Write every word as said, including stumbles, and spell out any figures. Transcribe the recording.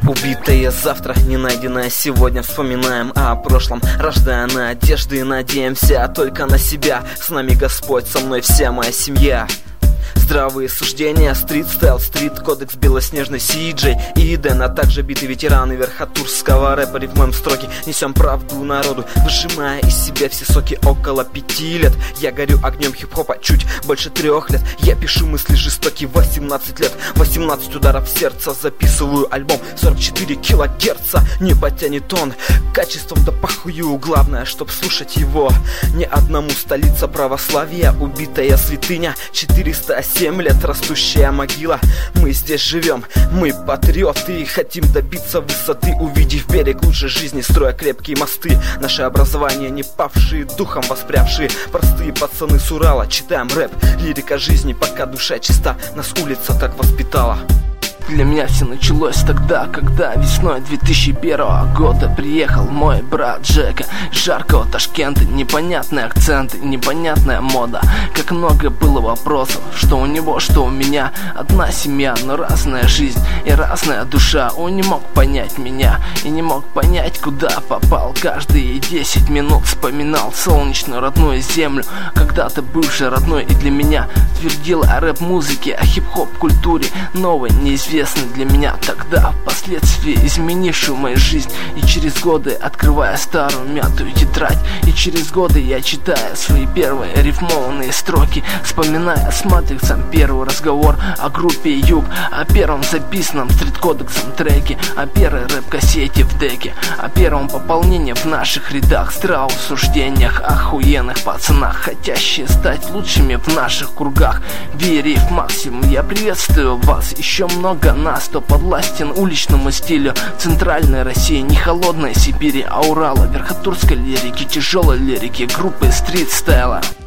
Убитое завтра, не найденное сегодня. Вспоминаем о прошлом, рождая надежды, надеемся только на себя. С нами Господь, со мной вся моя семья. Здравые суждения, стрит-стайл, стрит-кодекс, белоснежный си-джей и Дэн, а также биты ветераны верхотурского рэпа. Рифмуем строки, несем правду народу, выжимая из себя все соки. Около пяти лет я горю огнем хип-хопа, чуть больше трех лет я пишу мысли жестокие. Восемнадцать лет, восемнадцать ударов сердца, записываю альбом сорок четыре килогерца. Не потянет он качеством, да похую, главное, чтоб слушать его. Не одному столица православия, убитая святыня, четыреста семь лет растущая могила. Мы здесь живем, мы патриоты, хотим добиться высоты, увидев берег лучшей жизни, строя крепкие мосты. Наше образование не павшие духом, воспрявшие простые пацаны с Урала. Читаем рэп, лирика жизни, пока душа чиста, нас улица так воспитала. Для меня все началось тогда, когда весной две тысячи первого года приехал мой брат Джека из жаркого Ташкента. Непонятные акценты, непонятная мода. Как много было вопросов, что у него, что у меня. Одна семья, но разная жизнь и разная душа. Он не мог понять меня и не мог понять, куда попал. Каждые десять минут вспоминал солнечную родную землю, когда-то бывшей родной и для меня. Твердил о рэп-музыке, о хип-хоп культуре, новой, неизвестной для меня тогда, впоследствии изменившую мою жизнь. И через годы, открывая старую мятую тетрадь, и через годы я читаю свои первые рифмованные строки, вспоминая с Матриксом первый разговор о группе Юг, о первом записанном стрит-кодексом треке, о первой рэп-кассете в деке, о первом пополнении в наших рядах, здравых суждениях, охуенных пацанах, хотящие стать лучшими в наших кругах. Верив максимум, я приветствую вас, еще много нас, кто подвластен уличному стилю центральной России, не холодной Сибири, а Урала, верхотурской лирики, тяжелой лирики, группы стрит-стайла.